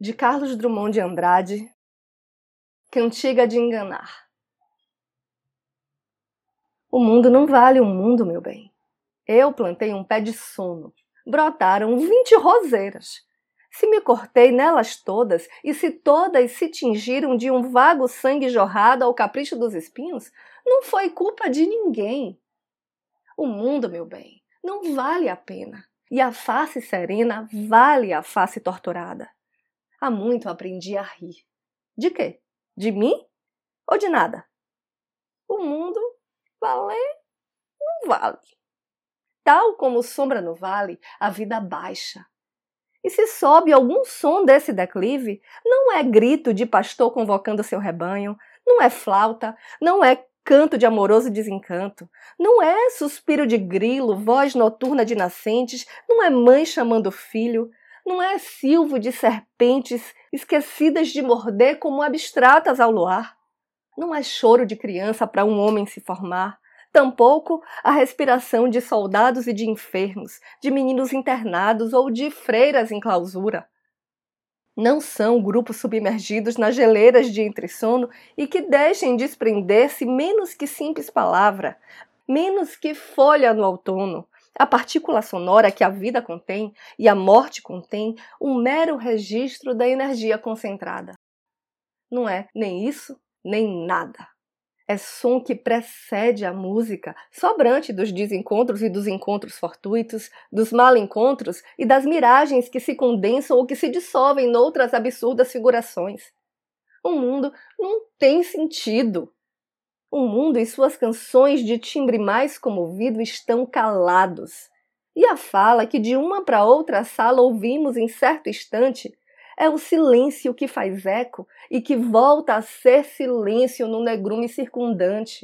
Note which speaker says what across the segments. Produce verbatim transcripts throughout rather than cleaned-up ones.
Speaker 1: de Carlos Drummond de Andrade, Cantiga de Enganar. O mundo não vale um mundo, meu bem. Eu plantei um pé de sono, brotaram vinte roseiras. Se me cortei nelas todas, e se todas se tingiram de um vago sangue jorrado ao capricho dos espinhos, não foi culpa de ninguém. O mundo, meu bem, não vale a pena, e a face serena vale a face torturada. Há muito aprendi a rir. De quê? De mim? Ou de nada? O mundo valer não vale. Tal como sombra no vale, a vida baixa. E se sobe algum som desse declive, não é grito de pastor convocando seu rebanho, não é flauta, não é canto de amoroso desencanto, não é suspiro de grilo, voz noturna de nascentes, não é mãe chamando filho, não é silvo de serpentes esquecidas de morder como abstratas ao luar. Não é choro de criança para um homem se formar, tampouco a respiração de soldados e de enfermos, de meninos internados ou de freiras em clausura. Não são grupos submergidos nas geleiras de entressono e que deixem desprender-se menos que simples palavra, menos que folha no outono. A partícula sonora que a vida contém e a morte contém um mero registro da energia concentrada. Não é nem isso, nem nada. É som que precede a música, sobrante dos desencontros e dos encontros fortuitos, dos mal-encontros e das miragens que se condensam ou que se dissolvem noutras absurdas figurações. O mundo não tem sentido. O mundo e suas canções de timbre mais comovido estão calados. E a fala que de uma para outra sala ouvimos em certo instante é o silêncio que faz eco e que volta a ser silêncio no negrume circundante.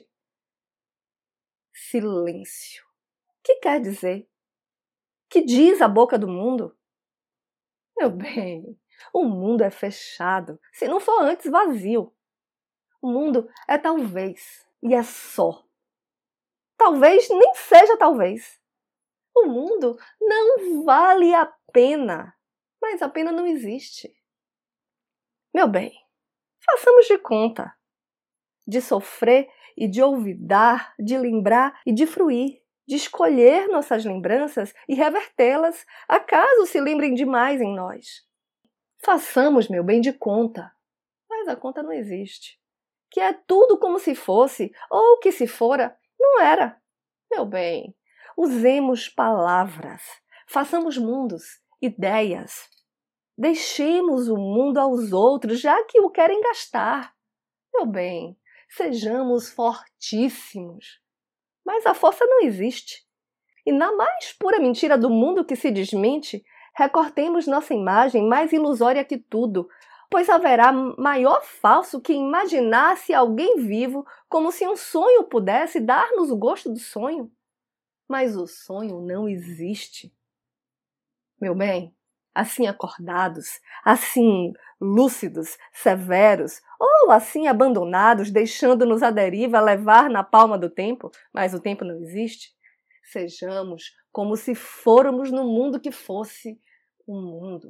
Speaker 1: Silêncio. Que quer dizer? Que diz a boca do mundo? Meu bem, o mundo é fechado, se não for antes vazio. O mundo é talvez, e é só. Talvez nem seja talvez. O mundo não vale a pena, mas a pena não existe. Meu bem, façamos de conta. De sofrer e de olvidar, de lembrar e de fruir, de escolher nossas lembranças e revertê-las, acaso se lembrem demais em nós. Façamos, meu bem, de conta, mas a conta não existe. Que é tudo como se fosse, ou que se fora, não era. Meu bem, usemos palavras, façamos mundos, ideias. Deixemos o mundo aos outros, já que o querem gastar. Meu bem, sejamos fortíssimos. Mas a força não existe. E na mais pura mentira do mundo que se desmente, recortemos nossa imagem mais ilusória que tudo, pois haverá maior falso que imaginasse alguém vivo como se um sonho pudesse dar-nos o gosto do sonho. Mas o sonho não existe. Meu bem, assim acordados, assim lúcidos, severos, ou assim abandonados, deixando-nos à deriva levar na palma do tempo, mas o tempo não existe, sejamos como se fôramos no mundo que fosse um mundo.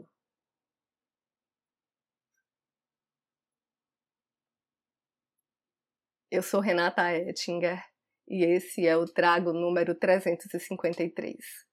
Speaker 1: Eu sou Renata Ettinger e esse é o Trago número trezentos e cinquenta e três.